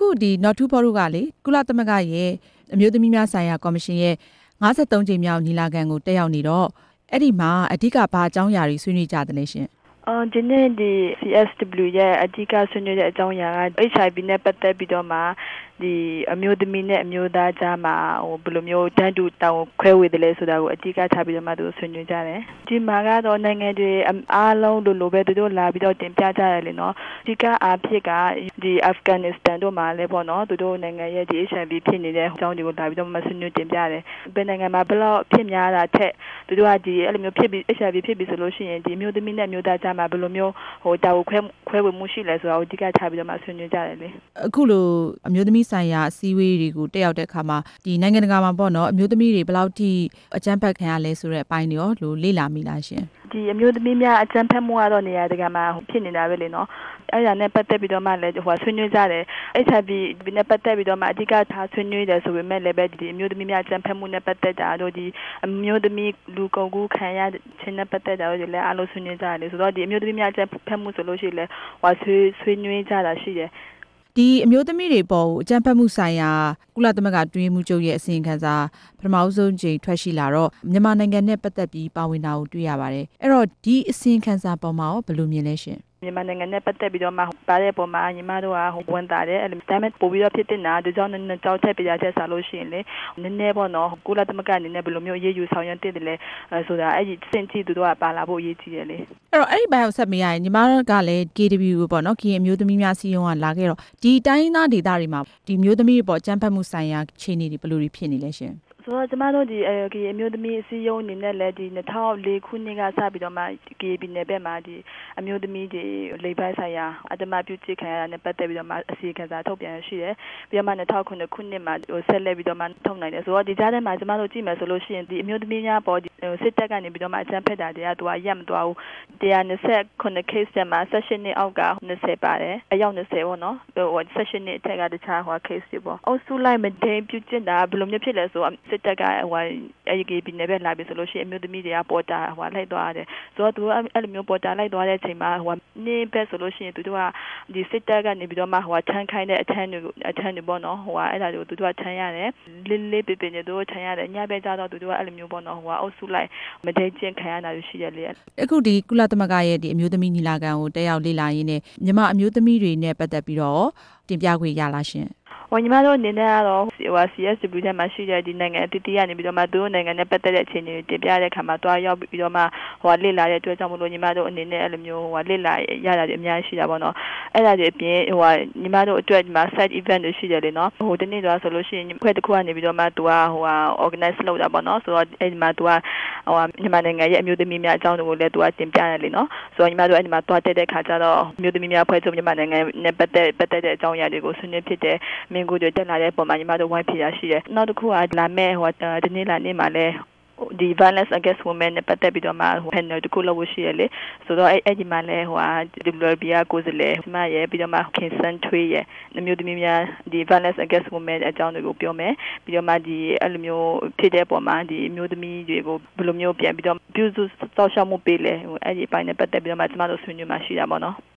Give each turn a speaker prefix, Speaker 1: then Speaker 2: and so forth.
Speaker 1: အခုဒီ Not to Boru ကလေကုလသမဂ္ဂရဲ့အမျိုးသမီးများဆိုင်ရာကော်မရှင်ရဲ့53ကြိမ်မြောက်ညီလာခံကိုတက်ရောက်နေတော့အဲ့ဒီမှာအဓိကဘာအကြောင်းအရာတွေဆွေးနွေးကြတယ်လဲရှင်
Speaker 2: ဒီနေ့ဒီ CSW ရဲ့အဓိကဆွေးနွေးတဲ့အကြောင်းအရာက HIV နဲ့ပတ်သက်ပြီးတော့မှဒီအမျိုးသမီးနဲ့အမျိုးသားကြားမှာဘယ်လိုမျိုးတန်းတူတောင်းခွဲဝေတယ်လဲဆိုတာကိုအဓိကထားပြီးတော့မှသူဆွေးနွေးကြတယ်ဒီမှာကတော့နိုင်ငံတွေအားလုံးလိုပဲသူတို့လာပြီးတော့တင်ပြကြတယ်လေနော်အဓိကအားဖြင့်ကဒီအာဖဂန်နစ္စတန်တို့မှာလည်းပေါ့နော်သူတို့နိုင်ငံရဲ့ဒီ HIV ဖြစ်နေတဲ့အကြောင်းတွေကိုလာပြီးတော့မှဆွေးနွေးတင်ပြတယ်ဘယ်နိုင်ငံမှာဘယ်လောက်ဖြစ်များတာထက်သူတို့ကဒီအဲ့လိုမျိုးဖြစ်ပြီး HIV ဖြစ်ပြီးဆိုလို့ရှိရင်ဒီအမျိုးသမီးနဲ့အမျိုးသားကြားမှာဘယ်လိုမျိုးတာဝန်ခွဲဝေမှုရှိလဲဆိုတာကိုအဓိကထားပြီးတော့မှဆွေးနွေးကြတယ်လေ
Speaker 1: အခုလိုအမျိုးသမီးဆိုင်ရာအစည်းအဝေးတွေကိုတက်ရောက်တဲ့အခါမှာဒီနိုင်ငံတကာမှာပေါ့နော်အမျိုးသမီးတွေဘယ်လောက်ထိအကြမ်းဖက်ခံရလဲဆိုတဲ့အပိုင်းတွေရောလို့လေ့လာမိလားရှင်
Speaker 2: ဒီအမျိုးသမီးများအကြမ်းဖက်မှုကတော့နေရာတကာမှာဖြစ်နေတာပဲလေနော်အဲ့ဒါနဲ့ပတ်သက်ပြီးတော့မှလည်းဆွေးနွေးကြတယ် HIV နဲ့ပတ်သက်ပြီးတော့မှအဓိကထားဆွေးနွေးတယ်ဆိုပေမဲ့လည်းပဲဒီအမျိုးသမီးများအကြမ်းဖက်မှုနဲ့ပတ်သက်တာတို့ဒီအမျိုးသမီးလူကုန်ကူးခံရခြင်းနဲ့ပတ်သက်တာတို့လည်းအားလုံးဆွေးနွေးကြတယ်ဆိုတော့ဒီအမျိုးသမီးများအကြမ်းဖက်မှုဆိုလို့ရှိရင်လည်းဆွေးနွေးကြတာရှိတယ်
Speaker 1: ဒီအမျိုးသမီးတွေပေါ်ကိုအကြမ်းဖက်မှုဆိုင်ရာကုလသမဂ္ဂတွင်းမှုချုပ်ရဲ့အစီရင်ခံစာပထမဆုံးချိန်ထွက်ရှိလာတော့မြန်မာနိုင်ငံနဲ့ပတ်သက်ပြီးပါဝင်တာကိုတွေ့ရပါတယ်အဲ့တော့ဒီအစီရင်ခံစာပေါ်မှာရောဘယ်လိုမြင်လဲရှင်
Speaker 2: မြန်မာနိုင်ငံနဲ့ပတ်သက်ပြီးတော့မှပါတဲ့ပုံမှာညီမတို့ကဝန်တာတယ်အဲ့လိုဒါမဲ့ပို့ပြီးတော့ဖြစ်တင်တာဒီကြောင့်နဲ့ကြောက်ထက်ပြရချက်စားလို့ရှိရင်လေနည်းနည်းပေါ့နော်ကုလသမဂ္ဂအနေနဲ့ဘယ်လိုမျိုးအရေးယူဆောင်ရွက်တင်တယ်လဲဆိုတာအဲ့ဒီစင်ကြည့်သူတို့ကပါလာဖို့အရေးကြီးတယ်လေ
Speaker 1: အဲ့တော့အဲ့ဒီဘက်ကိုဆက်မရရင်ညီမတို့ကလည်း KW ကိုပေါ့နော်ကရင်အမျိုးသမီးများစီယုံကလာခဲ့တော့ဒီတိုင်းသားဒေသတွေမှာဒီမျိုးသမီးတွေပေါ်အကြမ်းဖက်မှုဆိုင်ရာခြေအနေတွေဘယ်လိုတွေဖြစ်နေလဲရှင်
Speaker 2: ဆိုတော့ကျမတို့ဒီအမျိုးသမီးအစည်းအရုံးအနေနဲ့လည်းဒီ2004ခုနှစ်ကစပြီးတော့မှ KB နယ်ဘက်မှာဒီအမျိုးသမီးတွေလိပ်ပိုင်းဆိုင်ရာအတမပြုချစ်ခံရတာနဲ့ပတ်သက်ပြီးတော့မှအစီအခံစာထုတ်ပြန်ရှိတယ်ပြီးတော့မှ2009ခုနှစ်မှာဆက်လက်ပြီးတော့မှထုတ်နိုင်တယ်ဆိုတော့ဒီကြားထဲမှာကျမတို့ကြည့်မယ်ဆိုလို့ရှိရင်ဒီအမျိုးသမီးများပေါ်စစ်တပ်ကနေပြီးတော့မှအကြမ်းဖက်တာတွေကသူကရက်မသွားဘူး129 case ထဲမှာ16နှစ်အောက်က20ပါတယ်အယောက်20ပေါ့နော်16နှစ်အထက်ကတခြားcase တွေပေါ့အုပ်စုလိုက်မဒိန်ပြုကျင့်တာဘယ်လိုမျိုးဖြစ်လဲဆိုတော့စစ်တပ်ကအဲ့ဒီနယ်ဘက်လာပြီဆိုလို့ရှိရင်အမျိုးသမီးတွေကပေါ်တာလိုက်သွားတယ်ဆိုတော့သူအဲ့လိုမျိုးပေါ်တာလိုက်သွားတဲ့အချိန်မှာနေဘက်ဆိုလို့ရှိရင်သူတို့ကဒီစစ်တပ်ကနေပြီးတော့မှထမ်းခိုင်းတဲ့အထမ်းတွေပေါ့နော်အဲ့ဒါတွေကိုသူတို့ကထမ်းရတယ်လေးပေနေသူတို့ထမ်းရတယ်ညဘက်ကျတော့သူတို့ကအဲ့လိုမျိုးပေါ့နော်အုပ်စုလိုက်မဒိန်ကျင့်ခံရတာရှိတယ်လေ
Speaker 1: အခုဒီကုလသမဂ္ဂရဲ့ဒီအမျိုးသမီးညီလာခံကိုတက်ရောက်လေ့လာရင်းနဲ့မြန်မာအမျိုးသမီးတွေနဲ့ပတ်သက်ပြီးတော့တင်ပြခွင့်ရလားရှင်
Speaker 2: ညီမတို့အနေနဲ့ကတော့ CSW ထဲမှာရှိတဲ့ဒီနိုင်ငံအသီးသီးကနေပြီးတော့မှသူတို့နိုင်ငံနဲ့ပတ်သက်တဲ့အခြေအနေတွေတင်ပြတဲ့အခါမှာတွားရောက်ပြီးတော့မှလေ့လာတဲ့အတွက်ကြောင့်မလို့ညီမတို့အနေနဲ့အဲ့လိုမျိုးလေ့လာရတာတွေအများကြီးရှိတာပေါ့နော်အဲ့ဒါတွေအပြင်ညီမတို့အတွက်ဒီမှာ side event တွေရှိတယ်လေနော်ဒီနေ့တော့ဆိုလို့ရှိရင်ခွဲတစ်ခုကနေပြီးတော့မှသူကorganize လုပ်တာပေါ့နော်ဆိုတော့အဲ့ဒီမှာသူကမြန်မာနိုင်ငံရဲ့အမျိုးသမီးများအကြောင်းတွေကိုလည်းသူကတင်ပြရတယ်လေနော်ဆိုတော့ညီမတို့အဲ့ဒီမှာတွားတက်တဲ့ခါကျတော့အမျိုးသမီးများဖွဲ့ချုပ်မြန်မာနိုင်ငံနဲ့ပတ်သက်တဲ့အကြောင်းအရာတွေကိုဆွေးနွေးဖြစ်တဲ့ကိုတွေတက်လာတဲ့ပုံမှာညီမတို့ဝိုင်းဖြေရရှိတယ်နောက်တစ်ခုကလာမဲ့ဒီနေ့လာနေ့မှာလဲဒီ violence against women နဲ့ပတ်သက်ပြီးတော့မှ panel တခုလုပ်လို့ရှိရလေဆိုတော့အဲ့ဒီမှာလဲWLB ကကိုယ်စားလှယ်မရဲ့ပြီးတော့မှခင်စန်းထွေးရဲ့အမျိုးသမီးများဒီ violence against women အကြောင်းတွေကိုပြောမယ်ပြီးတော့မှဒီအဲ့လိုမျိုးဖြစ်တဲ့ပုံမှာဒီအမျိုးသမီးတွေကိုဘယ်လိုမျိုးပြန်ပြီးတော့ပြုစုစောင့်ရှောက်မှုပေးလဲအဲ့ဒီအပိုင်းနဲ့ပတ်သက်ပြီးတော့မှကျမတို့ဆွေးနွေးမှရှိတာပေါ့နော်